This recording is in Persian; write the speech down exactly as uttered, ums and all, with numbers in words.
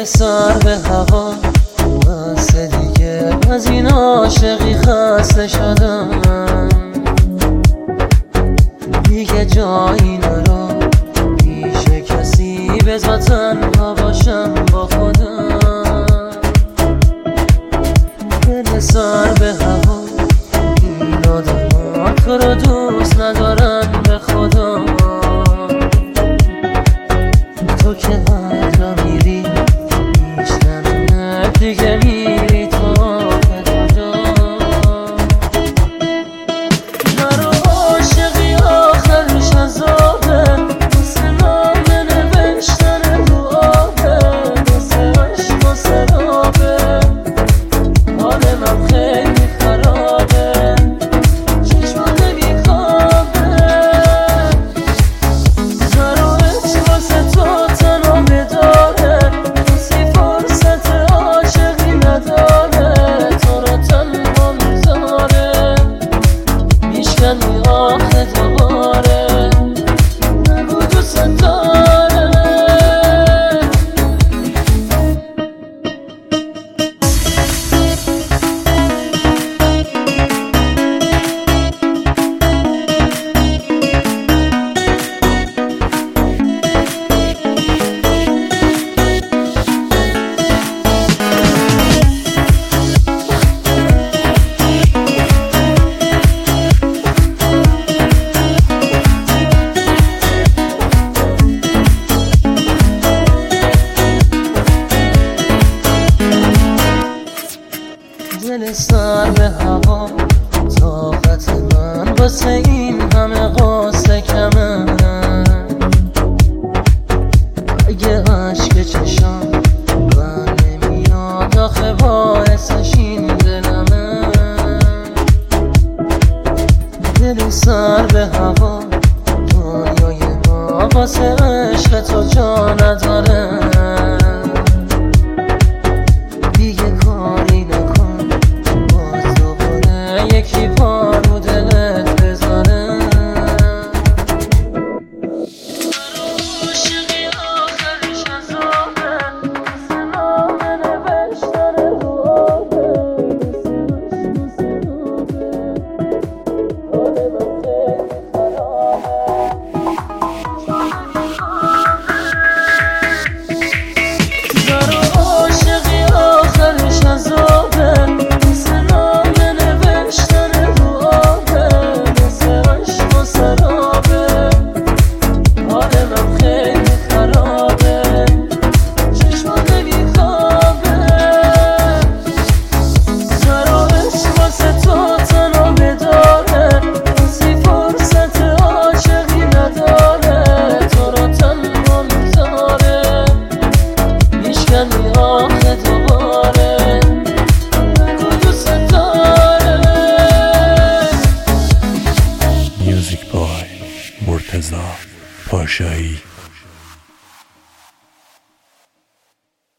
سر به هوا بسته دیگه، از این عاشقی خسته شدم دیگه، جایی نرو پیش کسی، بذار تنها باشم با خودم. دل سر به هوا این آدم ها تو رو دوست ندارن به خدا، تو که هر را میری میشنم دیگه میری تو کجا. مرا عاشقی آخرش عذابه، واسه نامه نوشتن رو آبه، واسه عشق و سرابه، حال من خیلی خرابه، چشمم نمیخوابه. ضرورت واسه تو تنها بداره، کسی فرصت عاشقی نداره، تو رو تنها میذاره میشکنی آخه دوباره، نگو دوست داره. دل سر به هوا طاقت من واسه این همه قصه کمه، اگه عشق چشام بر نمیاد آخه باعثش این دلمه. دل سر به هوا دنیای ما واسه عشق تو جا نداره،